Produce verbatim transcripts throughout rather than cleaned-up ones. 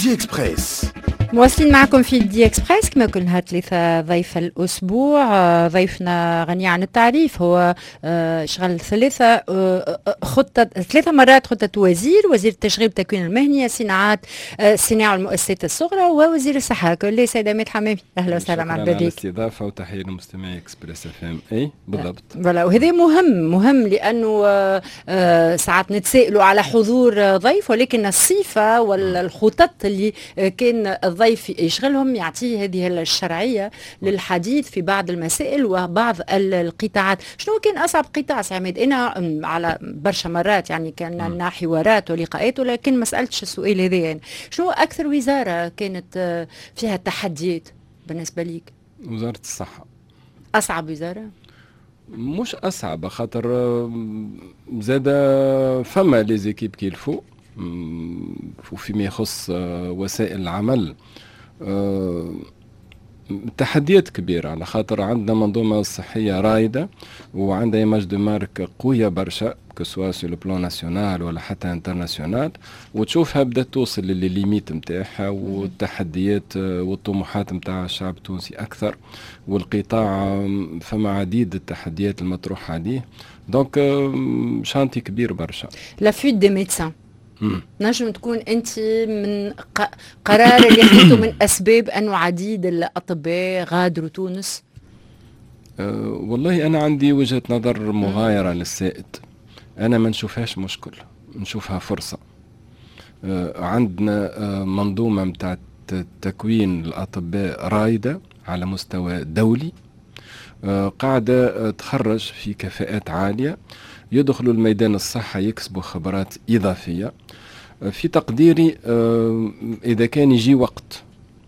دي إكسبريس. مواصلين معكم في دي اكسبريس كما كل نهار ثلاثة ضيف الأسبوع. ضيفنا غني عن التعريف، هو شغل ثلاثة خطة ثلاثة مرات خطة وزير وزير التشغيل والتكوين المهني، الصناعات الصناعة والمؤسسات الصغرى، ووزير الصحة. كل سيدة ميت حمامي، أهلا وسهلا مع البريك. على الاستضافة وتحية لمستمعي اكسبريس اف ام. اي بالضبط. فوالا، وهذا مهم مهم لأنه ساعات نتسائلوا على حضور ضيف، ولكن الصفة والخطط اللي كان الضيف يشغلهم يعطيه هذه الشرعية للحديث في بعض المسائل وبعض القطاعات. شنو كان أصعب قطاع سعيد؟ أنا على برشا مرات يعني كان لنا حوارات ولقاءات، ولكن ما سألتش السؤال هذا. يعني شنو أكثر وزارة كانت فيها تحديات بالنسبة ليك؟ وزارة الصحة أصعب وزارة؟ مش أصعب، خاطر زاد فما لي زيكيب كيلفو وفيما يخص وسائل العمل تحديات كبيرة، على خاطر عندنا منظومة صحية رائدة وعندها ايماج دو مارك قوية برشا كسوا سو لو بلان ناسيونال ولا حتى انترناسيونال، وتشوفها بدات توصل للليميت نتاعها، والتحديات والطموحات نتاع الشعب التونسي أكثر، والقطاع فما عديد التحديات المطروحة عليه. دونك شانتي كبير برشا. لا فوت دي ميدسان نجم تكون أنت من قرار اللي خذته من أسباب أنه عديد الأطباء غادروا تونس؟ أه والله أنا عندي وجهة نظر مغايرة للسائد. أنا ما نشوفهاش مشكل، نشوفها فرصة. أه عندنا أه منظومة متاع تكوين الأطباء رايدة على مستوى دولي، أه قاعدة تخرج في كفاءات عالية، يدخلوا الميدان الصحة يكسبوا خبرات إضافية. في تقديري إذا كان يجي وقت،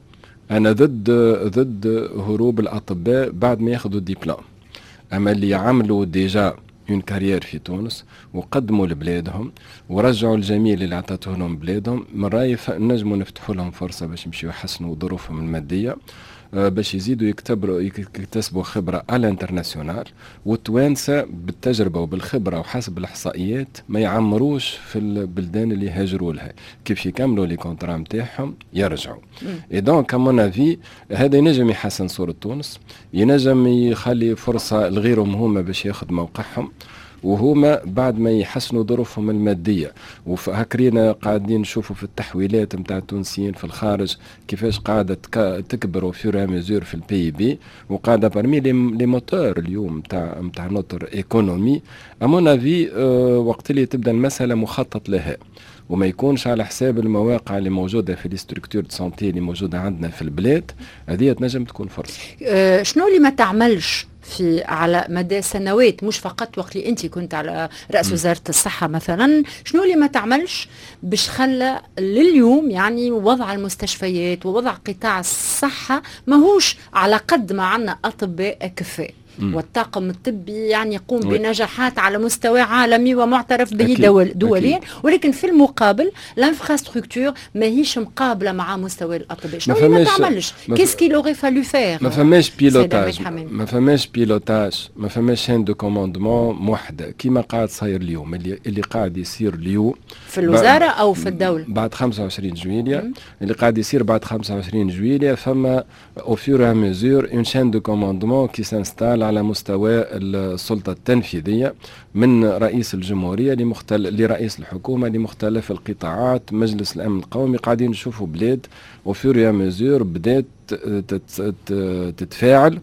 أنا ضد ضد هروب الأطباء بعد ما ياخذوا الدبلوم، أما اللي يعملوا ديجا اون كارير في تونس وقدموا لبلادهم ورجعوا الجميل اللي عطاته لهم بلادهم، من رأيي نجموا نفتحوا لهم فرصة باش يمشيوا يحسنوا ظروفهم المادية، باش يزيدوا يكتبروا يكتسبوا خبرة على انترناسيونال. والتوانسة بالتجربة وبالخبرة وحسب الإحصائيات ما يعمروش في البلدان اللي هاجروا لها، كيف يكملوا لي كونترا نتاعهم يرجعوا. اي دونك كمان افي هذا ينجم يحسن صورة تونس، ينجم يخلي فرصة لغيرهم هما باش ياخذ موقعهم، وهما بعد ما يحسنوا ظروفهم المادية. وهكرينا قاعدين نشوفوا في التحويلات متاع التونسيين في الخارج كيفاش قاعدة تكبر وفير مزور في البي بي، وقاعدة برمي لي موتور اليوم متاع متاع نوتر ايكونومي. امون افي أه وقت اللي تبدا المسألة مخطط لها وما يكونش على حساب المواقع اللي موجودة في الاستركتور دو سانتي اللي موجودة عندنا في البلاد، هذه تنجم تكون فرصة. أه شنو اللي ما تعملش في على مدى سنوات، مش فقط وقت اللي انت كنت على رأس وزارة الصحة مثلا، شنو اللي ما تعملش باش خلى لليوم يعني وضع المستشفيات ووضع قطاع الصحة ماهوش على قد ما عنا أطباء كفاء والطاقم الطبي يعني يقوم بنجاحات على مستوى عالمي ومعترف به دول دوليا، ولكن في المقابل الانفراستركتور ماهيش مقابله مع مستوى الاطباء. شنو اللي ما تعملش؟ كيسكي لوغي فالو فير؟ ما فماش بيلوتاج، ما فماش بيلوتاج، ما فماش هاند دو كوموندمون موحده كيما قاعد صاير اليوم، اللي اللي قاعد يصير اليوم في الوزاره او في الدوله بعد خمسة وعشرين جويلية. اللي قاعد يصير بعد خمسة وعشرين جويلية فما او فيور ا ميزور اون شين دو كوموندمون كي سانستال على مستوى السلطة التنفيذية من رئيس الجمهورية لمختل... لرئيس الحكومة لمختلف القطاعات، مجلس الأمن القومي. قاعدين نشوفوا بلاد وفيوريا مزور بدات تت... تتفاعل.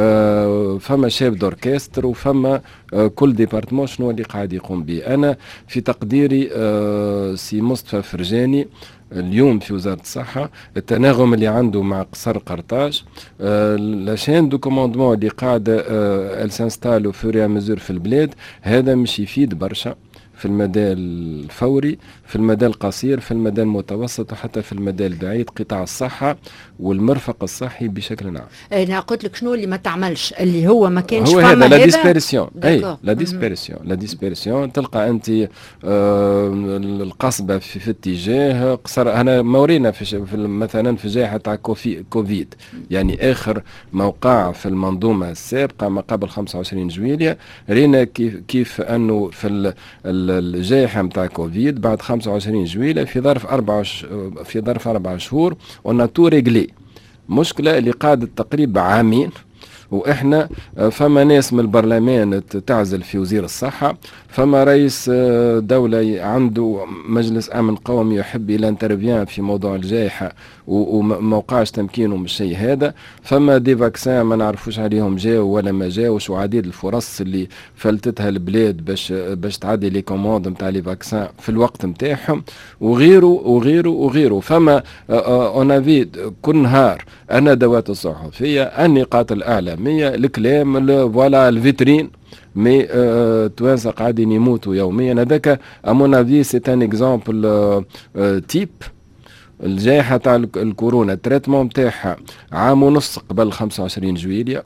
آه فما شاب دوركستر وفما آه كل ديبارتمون شنو اللي قاعد يقوم به. أنا في تقديري آه سي مصطفى فرجاني اليوم في وزارة الصحة التناغم اللي عنده مع قصر قرطاج، آه لاشين دو كوموندمون اللي قاعدة آه السانستالو فوريا مزور في البلاد، هذا مش يفيد برشا في المدى الفوري، في المدى القصير، في المدى المتوسط، وحتى في المدى البعيد. قطاع الصحة والمرفق الصحي بشكل عام. انا قلت لك شنو اللي ما تعملش، اللي هو ما كانش هو هذا لا ديسبيرسيون. اي لا ديسبيرسيون، لا ديسبيرسيون. تلقى انت آه القصبة في, في اتجاه قصر. انا مورينا في, في مثلا في جائحة تاع كوفيد، يعني اخر موقع في المنظومة السابقة ما قبل خمسة وعشرين جويلية، رينا كيف, كيف انه في ال ال الجائحة متاع كوفيد بعد خمسة وعشرين جويلية في ظرف أربعة في ظرف أربعة شهور اون تو ريغلي. مشكلة اللي قعدت تقريبا عامين، واحنا فما ناس من البرلمان تعزل في وزير الصحة، فما رئيس دولة عنده مجلس امن قومي يحب الى انترفيان في موضوع الجائحة وما وقعش تمكينه من الشيء هذا، فما دي فاكسان ما نعرفوش عليهم جاو ولا ما جاوش، وعديد الفرص اللي فلتتها البلاد باش باش تعدي لي كوموند نتاع لي فاكسان في الوقت نتاعهم، وغيره وغيره وغيره. فما اونافي كل نهار الندوات الصحفية، النقاط الإعلامية، الكلام، فوالا الفيترين، مي آه توانسة قاعدين يموتوا يوميا. هذاك امون افي سي ان اكزامبل تيب. الجائحة تاع الكورونا التريتمون نتاعها عام ونص قبل خمسة وعشرين جويلية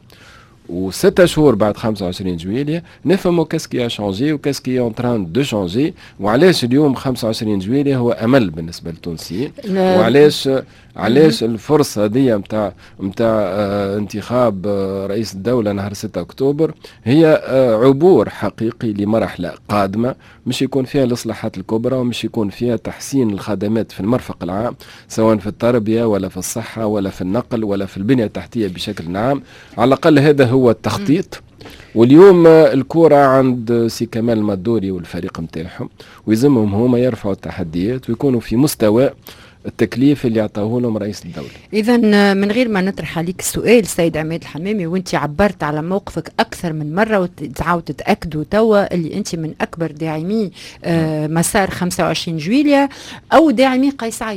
وستة شهور بعد خمسة وعشرين جويلية، نفهموا كاسكي شانجي وكاسكي اون تران دو شانجي، وعلاش اليوم خمسة وعشرين جويلية هو امل بالنسبه للتونسيين، وعلاش علاش الفرصه هذه نتاع نتاع آه انتخاب آه رئيس الدوله نهار ستة اكتوبر هي آه عبور حقيقي لمرحله قادمه، مش يكون فيها الاصلاحات الكبرى، ومش يكون فيها تحسين الخدمات في المرفق العام سواء في التربيه ولا في الصحه ولا في النقل ولا في البنيه التحتيه بشكل عام. على الاقل هذا هو التخطيط. واليوم الكرة عند سي كمال المدوري والفريق متاعهم، ويلزمهم هما يرفعوا التحديات ويكونوا في مستوى التكليف اللي يعطوه لهم رئيس الدولة. إذا من غير ما نطرح عليك السؤال سيد عماد الحمامي، وانت عبرت على موقفك أكثر من مرة وتعاود تتأكدوا توا اللي انت من أكبر داعمي آه مسار خمسة وعشرين جويلية أو داعمي قيس سعيد.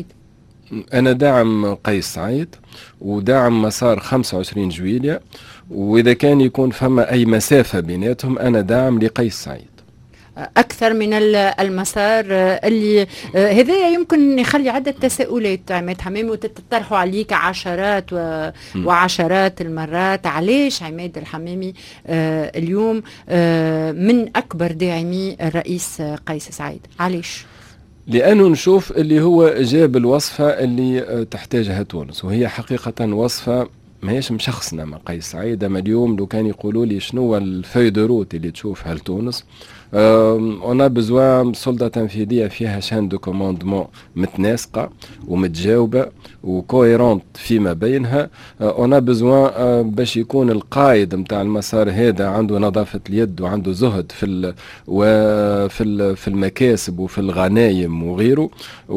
أنا داعم قيس سعيد وداعم مسار خمسة وعشرين جويلية، وإذا كان يكون فما أي مسافة بيناتهم أنا داعم لقيس سعيد أكثر من المسار اللي هذا يمكن يخلي عدة تساؤلات عماد حمامي وتطرحوا عليك عشرات و... وعشرات المرات. علاش عماد الحمامي اليوم من أكبر داعمي الرئيس قيس سعيد؟ علاش؟ لأنه نشوف اللي هو جاب الوصفة اللي تحتاجها تونس، وهي حقيقة وصفة ما هيش مشخصنا مع قيس سعيد. اما اليوم لو كان يقولوا لي شنو الفوي دو روت اللي تشوفها لتونس، انا بزوان سلطه تنفيذيه فيها شان دو كوموندمون متناسقه ومتجاوبه وكويرونت فيما بينها. انا بزوان باش يكون القائد نتاع المسار هذا عنده نظافه اليد وعنده زهد في وفي في المكاسب وفي الغنايم وغيره،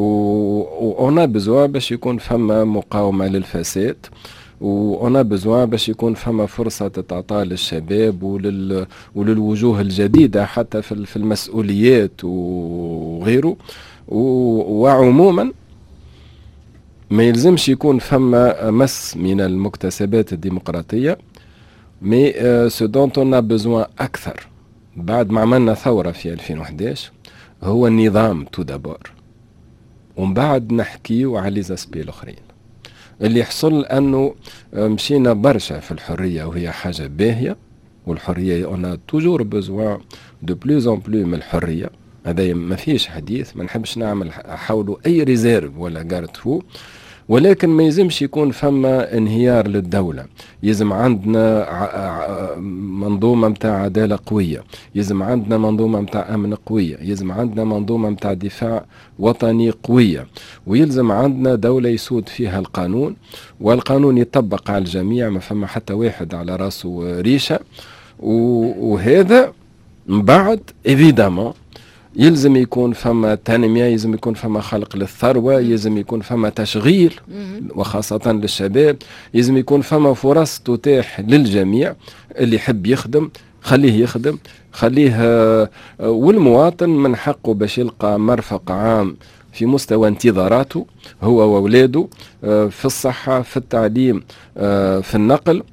وانا بزوان باش يكون فما مقاومه للفساد، وانا بزوان باش يكون فما فرصه تتعطى للشباب ولل وللوجوه الجديده حتى في في المسؤوليات وغيره. وعموما ما يلزمش يكون فما مس من المكتسبات الديمقراطيه، مي سو دونت اون ا بزوان اكثر بعد ما عملنا ثوره في ألفين وإحدى عشر هو النظام تو دابور، ومن بعد نحكيو على لي زاسبي الاخرين. اللي يحصل انه مشينا برشا في الحريه وهي حاجه باهيه، والحريه اون توجور بزوان دو بلوز اون بلو من الحريه، هذا ما فيش حديث، ما نحبش نعمل حوله اي ريزيرف ولا جارد فو، ولكن ما يلزمش يكون فما انهيار للدولة. يلزم عندنا منظومة متاع عدالة قوية، يلزم عندنا منظومة متاع أمن قوية، يلزم عندنا منظومة متاع دفاع وطني قوية، ويلزم عندنا دولة يسود فيها القانون، والقانون يطبق على الجميع، ما فما حتى واحد على راسه ريشة. وهذا من بعد إيفيدامون يلزم يكون فما تنمية، يلزم يكون فما خلق للثروة، يلزم يكون فما تشغيل وخاصة للشباب، يلزم يكون فما فرص تتاح للجميع. اللي يحب يخدم خليه يخدم، خليه، والمواطن من حقه باش يلقى مرفق عام في مستوى انتظاراته هو وأولاده، في الصحة، في التعليم، في النقل.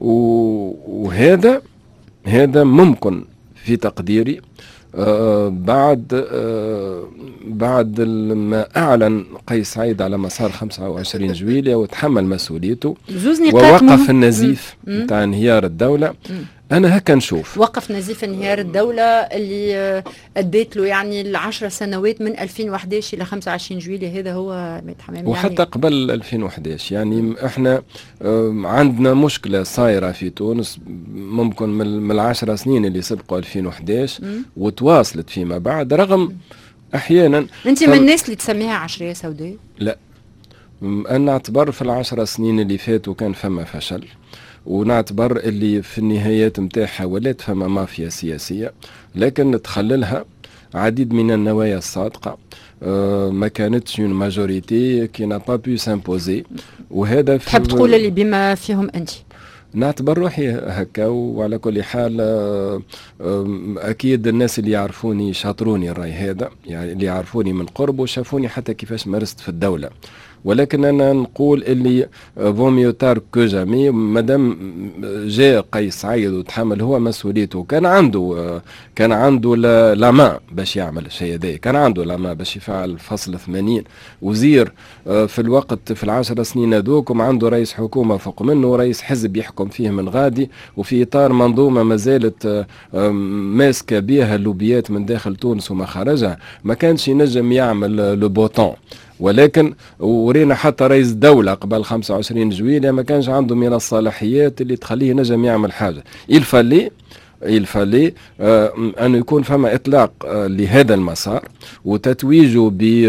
وهذا هذا ممكن في تقديري آه بعد آه بعد ما أعلن قيس سعيد على مسار خمسة وعشرين جويلية وتحمل مسؤوليته ووقف النزيف نتاع انهيار الدولة. م. أنا هكا نشوف وقف نزيف انهيار الدولة اللي أديت له يعني العشر سنوات من ألفين وإحدى عشر إلى خمسة وعشرين جويلية. هذا هو متحمل وحتى يعني قبل ألفين وإحدى عشر. يعني م. احنا آه عندنا مشكلة صايرة في تونس، ممكن من العشر سنين اللي سبقوا ألفين وإحداش وتواصلت فيما بعد، رغم احيانا. انت من الناس اللي تسميها عشريه سوداء؟ لا، انا اعتبر في العشر سنين اللي فاتوا كان فما فشل، ونعتبر اللي في النهايات متاعها ولات فما مافيا سياسيه، لكن تخللها عديد من النوايا الصادقه. أه ما كانتش اون ماجوريتي كي نا با بو سامبوزي، وهذا تحب تقول اللي بما فيهم انت؟ نعتبر روحي هكا. وعلى كل حال اكيد الناس اللي يعرفوني شاطروني الراي هذا، يعني اللي يعرفوني من قرب وشافوني حتى كيفاش مارست في الدوله. ولكن انا نقول اللي فوميو تار كو جامي، مادام جاء قيس سعيد وتحمل هو مسؤوليته، كان عنده كان عنده لا مان باش يعمل الشيء هذا، كان عنده لا مان باش يفعل فصل ثمانين وزير في الوقت في العشر سنين هذوكم، عنده رئيس حكومه فوق منه، رئيس حزب يحكم فيه من غادي، وفي اطار منظومه ما زالت ماسكه بها اللوبيات من داخل تونس وما خارجها، ما كانش ينجم يعمل لو بوطون. ولكن ورينا حتى رئيس دولة قبل خمسة وعشرين جويلية ما كانش عنده من الصلاحيات اللي تخليه نجم يعمل حاجة. يلفالي يلفالي آه أنه يكون فما إطلاق آه لهذا المسار، وتتويجه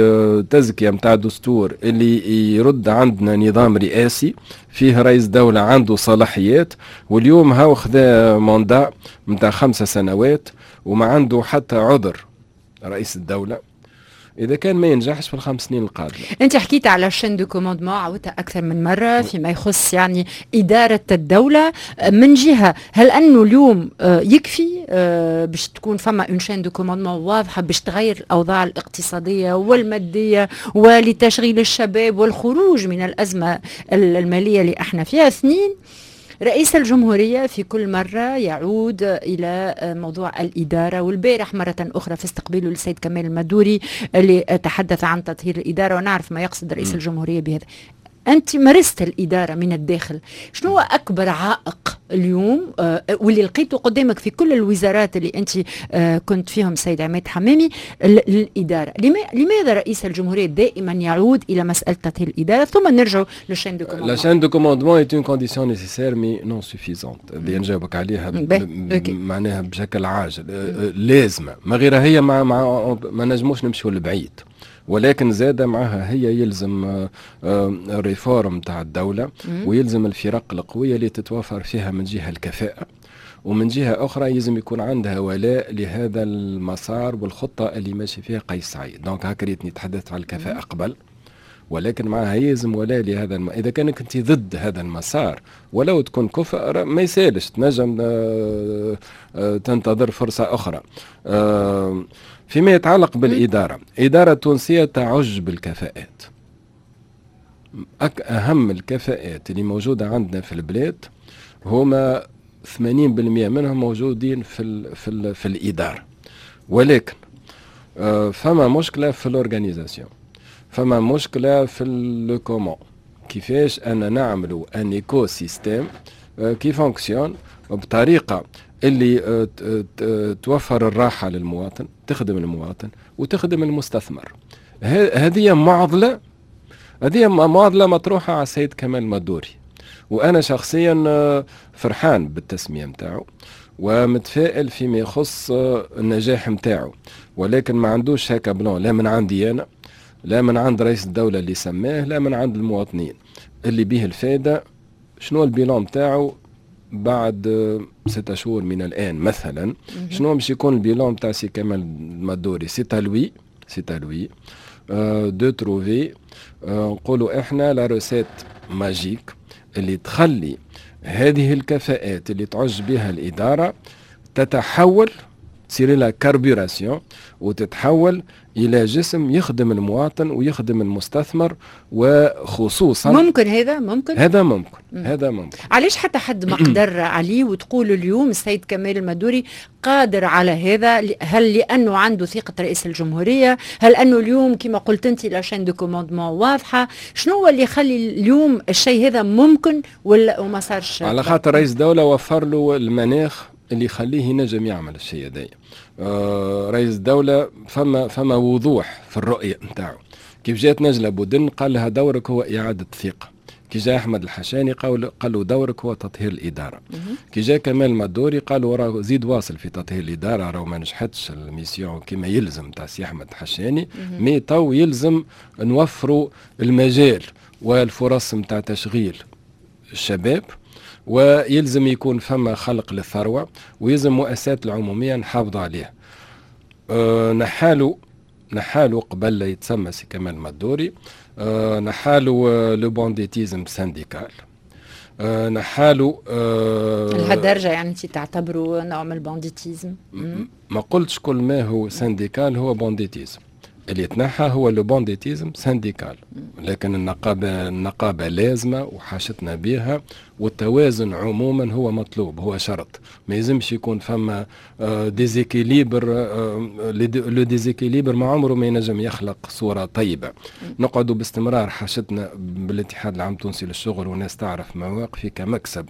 بتزكية متاع دستور اللي يرد عندنا نظام رئاسي فيه رئيس دولة عنده صلاحيات. واليوم هاو خذا موندا متاع خمسة سنوات وما عنده حتى عذر رئيس الدولة إذا كان ما ينجحش في الخمس سنين القادمة. أنت حكيت على الشين دو كوموندمون عودتها أكثر من مرة فيما يخص يعني إدارة الدولة. من جهة هل أنه اليوم يكفي باش تكون فما اون شين دو كوموندمون واضحة باش تغير الأوضاع الاقتصادية والمادية ولتشغيل الشباب والخروج من الأزمة المالية اللي احنا فيها؟ اثنين، رئيس الجمهورية في كل مرة يعود إلى موضوع الإدارة، والبارح مرة أخرى في استقباله للسيد كمال المدوري اللي تحدث عن تطهير الإدارة، ونعرف ما يقصد رئيس م. الجمهورية بهذا. أنت مارست الإدارة من الداخل، شنو هو أكبر عائق اليوم آه واللي لقيته قدامك في كل الوزارات اللي أنت آه كنت فيهم سيد عماد حمامي للإدارة؟ لماذا رئيس الجمهورية دائما يعود إلى مسألة تطهير الإدارة؟ ثم نرجع للشين دو كوموندمون. لا شين دو كوموندمون est une condition nécessaire mais non suffisante. اللي نجاوبك عليها معناها بشكل عاجل لازمة، ما غيرها هي ما ما, ما نجموش نمشيو لبعيد. ولكن زاد معها هي يلزم الريفورم تاع الدولة، ويلزم الفرق القوية اللي تتوفر فيها من جهة الكفاءة، ومن جهة أخرى يلزم يكون عندها ولاء لهذا المسار والخطة اللي ماشي فيها قيس سعيد. دونك هكا ريتني تحدثت على الكفاءة قبل، ولكن معها يلزم ولاء لهذا الم... إذا كانك أنت ضد هذا المسار ولو تكون كفء ما يسالش، تنجم تنتظر فرصة أخرى. فيما يتعلق بالإدارة، إدارة تونسية تعج بالكفاءات. أهم الكفاءات اللي موجودة عندنا في البلاد هما ثمانين بالمئة منهم موجودين في ال في, ال في الإدارة. ولكن فما مشكلة في الأورغانيزاسيون، فما مشكلة في الكومون، كيفاش أنا نعملوا أن إيكو سيستيم كي فونكسيون بطريقة اللي توفر الراحة للمواطن، تخدم المواطن وتخدم المستثمر. هذه معضلة هذه معضلة مطروحة على السيد كمال المدوري، وأنا شخصيا فرحان بالتسمية متاعه ومتفائل فيما يخص النجاح متاعه. ولكن ما عندوش هكا بلون، لا من عندي أنا، لا من عند رئيس الدولة اللي سماه، لا من عند المواطنين اللي به الفائدة. شنو البيلون متاعه بعد ستة شهور من الآن مثلا؟ شنو باش يكون البيلون متاع سي كمال المدوري؟ سي تالوي سي تالوي أه دو تروفي أه نقولوا احنا لا روسيت ماجيك اللي تخلي هذه الكفاءات اللي تعج بها الإدارة تتحول، تصير لها كاربوراسيون وتتحول إلى جسم يخدم المواطن ويخدم المستثمر. وخصوصا ممكن هذا ممكن هذا ممكن مم. هذا ممكن. علاش حتى حد ما قدر عليه وتقول اليوم السيد كمال المدوري قادر على هذا؟ هل لأنه عنده ثقة رئيس الجمهورية؟ هل أنه اليوم كما قلت أنت لا شين دو كوموندمون واضحة؟ شنو هو اللي يخلي اليوم الشيء هذا ممكن ولا وما صارش؟ على خاطر رئيس الدولة وفر له المناخ اللي يخليه ينجم يعمل الشيء هذا. آه رئيس الدولة فما فما وضوح في الرؤية نتاعو. كيف جات نجلة بودن قال لها دورك هو إعادة ثقة، كي جاء احمد الحشاني قال له دورك هو تطهير الاداره. كي جاء كمال مدوري قالوا راه زيد واصل في تطهير الاداره، راه ما نجحتش الميسيون كما يلزم تاع سي احمد الحشاني، مي تو يلزم نوفروا المجال والفرص نتاع تشغيل الشباب، ويلزم يكون فما خلق للثروه، ويلزم المؤسسات العموميه نحافظ عليها. أه نحالوا نحالوا قبل لا يتسمى سي كمال مدوري، أه نحالوا أه لو بونديتيزم سانديكال، أه نحالوا أه لهالدرجه يعني انت تعتبروا نوع من البونديتيزم؟ ما قلتش كل ما هو سانديكال هو بونديتيزم، اللي يتنحى هو لو بونديتيزم سانديكال، لكن النقابه النقابه لازمه وحاجتنا بها، والتوازن عموما هو مطلوب، هو شرط. ما يلزمش يكون فما ديزيكيليبر، لو ديزيكيليبر ما عمره ما ينجم يخلق صوره طيبه. نقعدوا باستمرار حاجتنا بالاتحاد العام التونسي للشغل والناس تعرف مواقفي كمكسب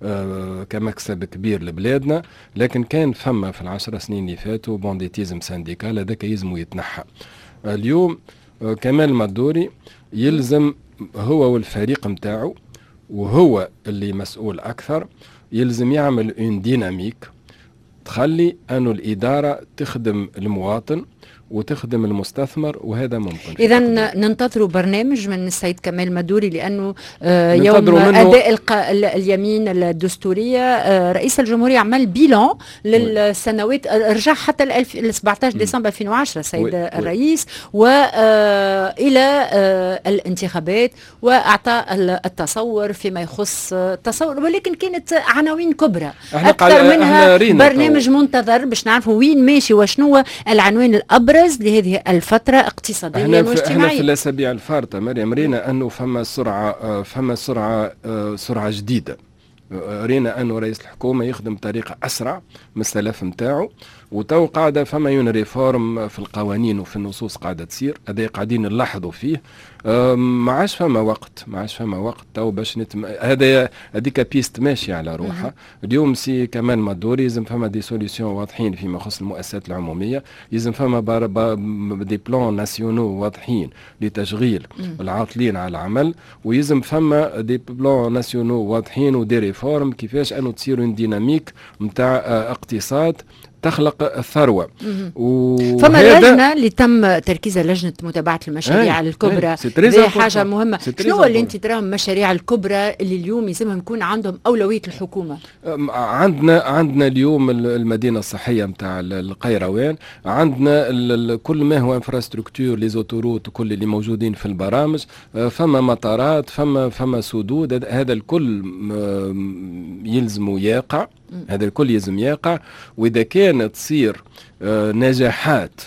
كمكسب كبير لبلادنا، لكن كان فما في العشر سنين اللي فاتوا بونديتيزم سانديكال، هذاك يلزموا يتنحى. اليوم كمال مدوري يلزم هو والفريق متاعه، وهو اللي مسؤول أكثر، يلزم يعمل اون ديناميك تخلي أنه الإدارة تخدم المواطن وتخدم المستثمر، وهذا ممكن. إذا ننتظروا برنامج من السيد كمال مدوري، لأنه آه يوم أداء الق... اليمين الدستورية آه رئيس الجمهورية عمل بيلان للسنوات، رجع حتى ل سبعة عشر ديسمبر ألفين وعشرة سيد وي. الرئيس وإلى آه آه الانتخابات، وأعطى التصور فيما يخص التصور، ولكن كانت عناوين كبرى أكثر منها برنامج أو. منتظر باش نعرفوا وين ماشي وشنو العنوان الأبرز لهذه الفترة اقتصاديا واجتماعيا. احنا في الاسابيع الفارطة مريم رينا انه فما سرعة فما سرعة سرعة جديدة، رينا انه رئيس الحكومة يخدم بطريقة اسرع من السلف نتاعو، وتو قاعدة فما يون ريفورم في القوانين وفي النصوص قاعدة تصير، هذا قاعدين نلاحظوا فيه. ما عادش فما وقت ما عادش فما وقت تو باش نتم... هذا هذيك بيست ماشية على روحها. اليوم سي كمال مدوري يلزم فما دي سوليسيون واضحين فيما يخص المؤسسات العمومية، يلزم فما بار... بار... دي بلان ناسيونو واضحين لتشغيل العاطلين على العمل، ويلزم فما دي بلان ناسيونو واضحين ودي ريفورم كيفاش انه تصير اون ديناميك نتاع اقتصاد تخلق الثروة. فما لجنة اللي تم تركيزها لجنة متابعة المشاريع ايه الكبرى، هذه حاجة مهمة. شنو اللي انت تراهم المشاريع الكبرى اللي اليوم يلزمهم يكون عندهم أولوية الحكومة؟ عندنا عندنا اليوم المدينة الصحية نتاع القيروان، عندنا كل ما هو انفراستركتور لي زوتوروت كل اللي موجودين في البرامج، فما مطارات، فما فما سدود، هذا الكل يلزم يقع، هذا الكل يلزم يقع. وإذا كانت تصير نجاحات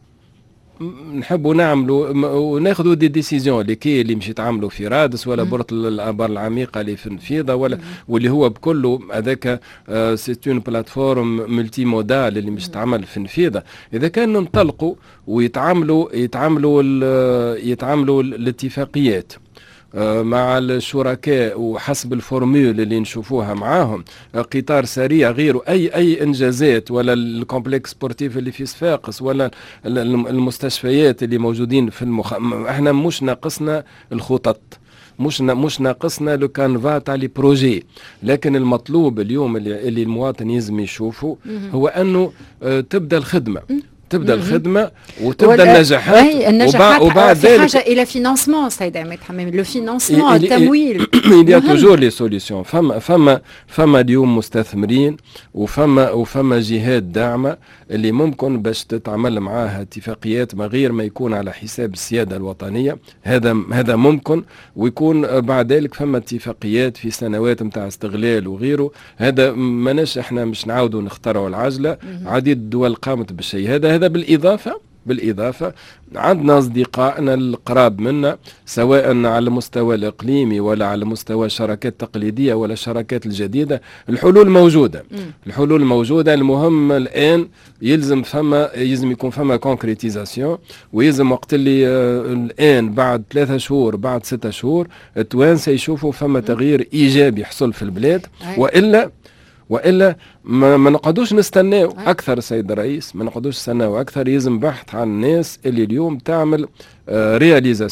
نحبوا نعملوا وناخذوا دي ديسيزيون اللي كي اللي مش يتعاملوا في رادس ولا برط الابار العميقه اللي في النفيضه ولا واللي هو بكله هذاك سيتون بلاتفورم ملتي مودال اللي مش تعمل في النفيضه. اذا كان ننطلقوا ويتعاملوا يتعاملوا يتعاملوا الاتفاقيات مع الشركاء وحسب الفورمول اللي نشوفوها معاهم، قطار سريع غيره، اي اي انجازات، ولا الكومبلكس سبورتيف اللي في صفاقس، ولا المستشفيات اللي موجودين في المخ... احنا مش ناقصنا الخطط، مش مش ناقصنا لو كانفا تاع لي بروجي، لكن المطلوب اليوم اللي, اللي المواطن يلزم يشوفه هو انه تبدا الخدمه تبدا مم. الخدمه وتبدا النجاحات، النجاحات وبعد ذلك حاجه الى فينانسمون. سيد عماد حمامي، لو فينانسمون، التمويل il y a toujours les solutions. فما فما فما اليوم مستثمرين وفما وفما جهات داعمه اللي ممكن باش تتعامل معاها اتفاقيات من غير ما يكون على حساب السياده الوطنيه، هذا هذا ممكن، ويكون بعد ذلك فما اتفاقيات في سنوات نتاع استغلال وغيره. هذا ماناش احنا مش نعاودوا نخترعوا العجله، عديد الدول قامت بالشيء هذا. هذا بالإضافة بالإضافة عندنا أصدقائنا القراب منا، سواء على المستوى الإقليمي ولا على مستوى الشراكات التقليدية ولا الشراكات الجديدة. الحلول موجودة م. الحلول موجودة. المهم الآن يلزم فما يلزم يكون فما كونكريتيزاسيون، ويلزم وقت اللي آه الآن بعد ثلاثة شهور بعد ستة شهور التوانسة يشوفوا فما تغيير إيجابي يحصل في البلاد، وإلا والا ما, ما نقعدوش نستناو اكثر. سيد الرئيس، ما نقعدوش نستناو اكثر. يلزم بحث عن الناس اللي اليوم تعمل آه رياليزاسيون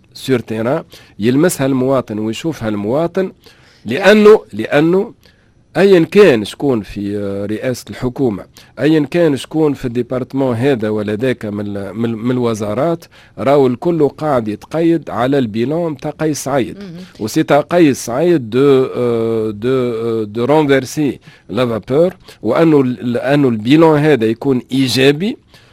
سور تيران يلمسها المواطن ويشوفها المواطن، لانه لانه ايا كان شكون في رئاسه الحكومه، ايا كان شكون في الديبارتمون هذا ولا ذاك من, من, من الوزارات، راهو الكل قاعد يتقيد على البيلون تاع قيس سعيد. وسي تاع قيس سعيد دو دو دو رونفيرسي لا فابور، وانه انه البيلون هذا يكون ايجابي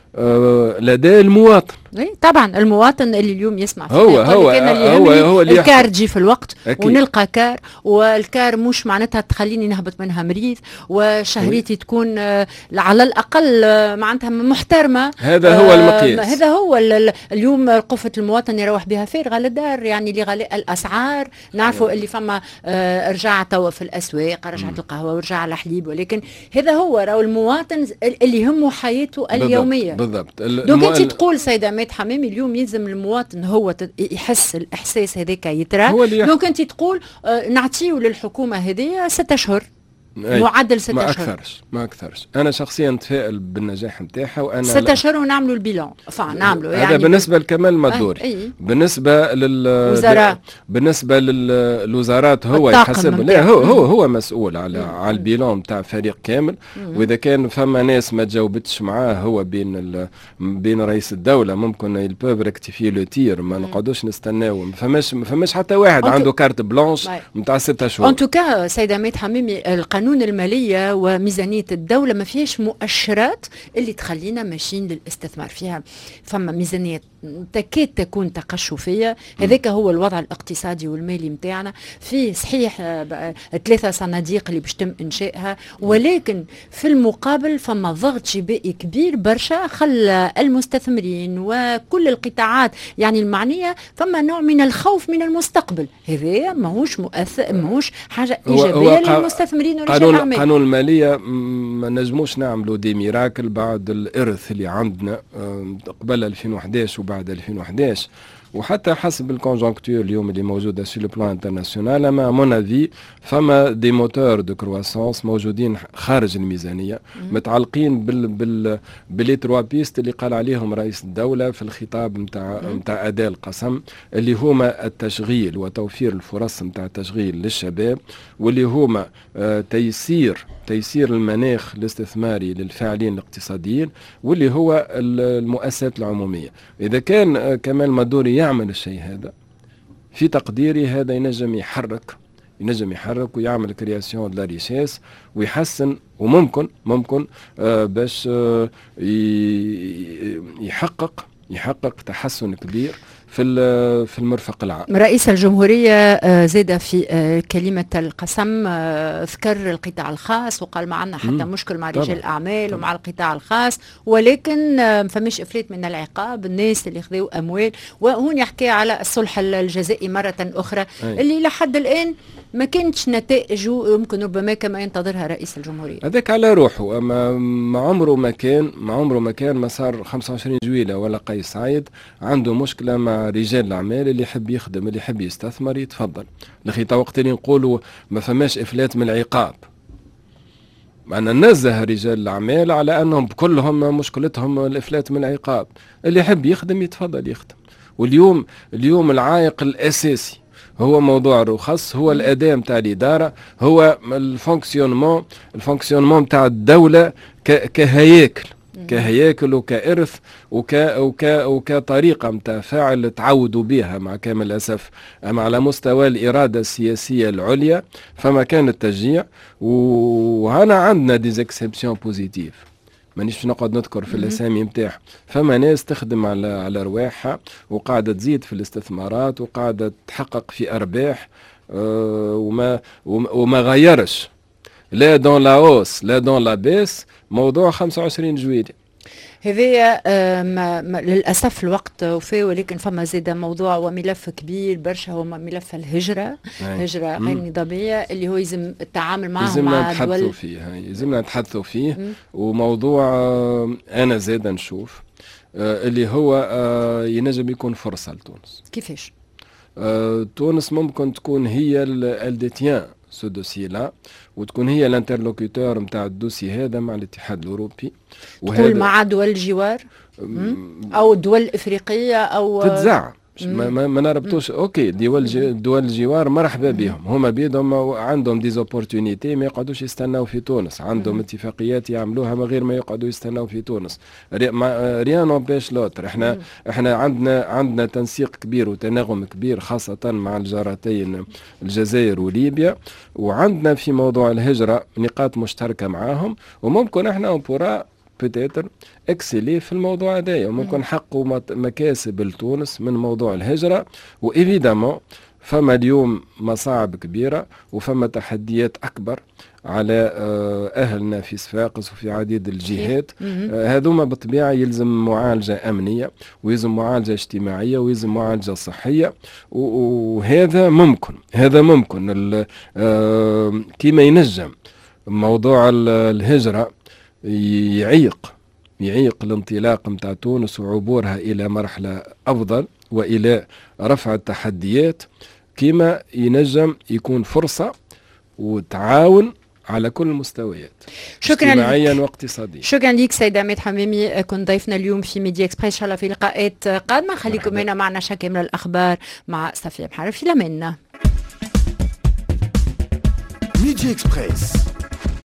لدى المواطن. طبعا المواطن اللي اليوم يسمع فينا هو هو هو, هو اللي الكار تجي في الوقت أكيد. ونلقى كار، والكار مش معناتها تخليني نهبط منها مريض، وشهريتي تكون على الاقل معناتها محترمه. هذا هو المقياس، هذا هو اليوم قفه المواطن يروح بها فارغه للدار، يعني لغلاء الاسعار. نعرفوا اللي فما رجع توا في الاسواق، رجعت القهوه ورجع الحليب، ولكن هذا هو راهو المواطن اللي يهمه حياته اليوميه. بالضبط. دونك انت تقول سيدة حمامي اليوم يلزم المواطن هو يحس الاحساس هذاك يترى، دونك انت تقول آه نعطيه للحكومه هذه ستة اشهر، معدل ستة ما اشهر. اكثرش ما اكثرش انا شخصيا نتفائل بالنجاح نتاعها. وانا ستة اشهر ونعملوا البيلون، فنعملوا هذا يعني بالنسبه لكمال المدوري. أي. بالنسبه لل وزراء. بالنسبه للوزارات هو يحسب، لا هو هو هو مسؤول على مم. على البيلون تاع فريق كامل. مم. واذا كان فما ناس ما تجاوبتش معاه هو بين بين رئيس الدوله، ممكن البوف ريكتيفي لو تير، ما نقعدوش نستناو. ما فماش ما فماش حتى واحد أنت... عنده كارت بلانش نتاع ستة شهور. ان توكا سيدة ميت حميمي، القانون الماليه وميزانيه الدوله ما فيهاش مؤشرات اللي تخلينا ماشيين للاستثمار فيها. فما ميزانيه تكاد تكون تقشفيه، هذاك هو الوضع الاقتصادي والمالي نتاعنا. في صحيح ثلاثه صناديق اللي باش تم انشائها، ولكن في المقابل فما ضغط شبائي كبير برشا خلى المستثمرين وكل القطاعات يعني المعنيه فما نوع من الخوف من المستقبل. هذا ماهوش مؤثر، ماهوش حاجه ايجابيه للمستثمرين ورجال الاعمال. قانون الماليه ما نجموش نعملوا دي ميراكل بعد الارث اللي عندنا قبل ألفين وأحد عشر وبعد ألفين وأحد عشر، وحتى حسب الكونجونكتور اليوم اللي موجوده سي لو بلان انترناسيونال. اما مون افي فما دي موتور دو كرواسونس موجودين خارج الميزانيه، متعلقين بال بال باللي تروا بيست اللي قال عليهم رئيس الدوله في الخطاب نتاع نتاع اداء القسم، اللي هما التشغيل وتوفير الفرص نتاع التشغيل للشباب، واللي هما آه تيسير تيسير المناخ الاستثماري للفاعلين الاقتصاديين، واللي هو المؤسسات العموميه. اذا كان كمال مدوري يعمل الشيء هذا، في تقديري هذا ينجم يحرك ينجم يحرك ويعمل كرياسيون دو لا ريشيس ويحسن، وممكن ممكن آه باش آه يحقق يحقق تحسن كبير في في المرفق العام. رئيس الجمهورية زاد في كلمة القسم ذكر القطاع الخاص وقال ما عندنا حتى مشكل مع رجال الأعمال ومع القطاع الخاص، ولكن فمش إفلات من العقاب الناس اللي خذوا أموال. وهون يحكي على الصلح الجزائي مرة أخرى أي. اللي لحد الآن ما كانتش نتائجه يمكن ربما كما ينتظرها رئيس الجمهورية. هذاك على روحه، أما ما عمره ما كان ما عمره ما كان مسار خمسة وعشرين جويلة ولا قيس سعيد عنده مشكلة مع رجال الأعمال اللي يحب يخدم اللي يحب يستثمر يتفضل. لخيطة وقت اللي نقولوا ما فماش إفلات من العقاب، معنا ننزه رجال الأعمال على أنهم كلهم مشكلتهم الإفلات من العقاب. اللي يحب يخدم يتفضل يخدم. واليوم اليوم العائق الأساسي هو موضوع الرخص، هو الأداء نتاع الإدارة، هو الفونكسيونمون الفونكسيونمون نتاع الدولة كهياكل كهياكل وكإرث وك وك وكطريقة نتاع فاعل تعودوا بها. مع كامل الأسف أما على مستوى الإرادة السياسية العليا فما كان التشجيع، وهنا عندنا دي زيكسيبسيون بوزيتيف مانيش نقعد نذكر في الاسامي نتاعها. فما ناس تخدم على على رواحها وقاعده تزيد في الاستثمارات وقاعده تحقق في ارباح، أه وما وما غيرش لا دون لا اوس لا دون لا بيس موضوع خمسة وعشرين جويلية. هذايا للاسف الوقت وفي، ولكن فما زيد موضوع وملف كبير برشا هو ملف الهجره، هجره غير نظاميه اللي هو يلزم التعامل معه مع نتحدثوا فيه يلزمنا نتحدثوا فيه مم. وموضوع انا زيد نشوف اللي هو ينجم يكون فرصه لتونس. كيفاش؟ تونس ممكن تكون هي الديتيان سو دوسي لا، وتكون هي الانترلوكيتور نتاع الدوسي هذا مع الاتحاد الاوروبي. تقول مع دول الجوار او دول افريقيه او تتزعم ما, ما, ما نربطوش. اوكي دول جي دول الجوار مرحبا بهم، هما بيدهم عندهم ديزوبورتونيتي ما يقعدوش يستناو في تونس، عندهم اتفاقيات يعملوها من غير ما يقعدوا يستناو في تونس. ريان نوبيش لوتر. احنا احنا عندنا عندنا تنسيق كبير وتناغم كبير خاصة مع الجارتين الجزائر وليبيا، وعندنا في موضوع الهجرة نقاط مشتركة معاهم، وممكن احنا بورا بتاتر اكسلي في الموضوع هذايا، وممكن نحققوا مكاسب لتونس من موضوع الهجرة. وايفيدامون فما اليوم مصاعب كبيرة وفما تحديات أكبر على أهلنا في صفاقس وفي عديد الجهات. هذوما بالطبيعة يلزم معالجة أمنية ويلزم معالجة اجتماعية ويلزم معالجة صحية، وهذا ممكن هذا ممكن كيما ينجم موضوع الهجرة يعيق يعيق الانطلاق متاع تونس وعبورها إلى مرحلة أفضل وإلى رفع التحديات، كما ينجم يكون فرصة وتعاون على كل المستويات اجتماعيا واقتصاديا. شكرا لك سيد عماد حمامي، كنت ضيفنا اليوم في ميديا اكسبريس. ان شاء الله في لقاءات قادمة. خليكم هنا معنا شكل من الأخبار مع صفية محارب في لمنا. ميديا اكسبريس.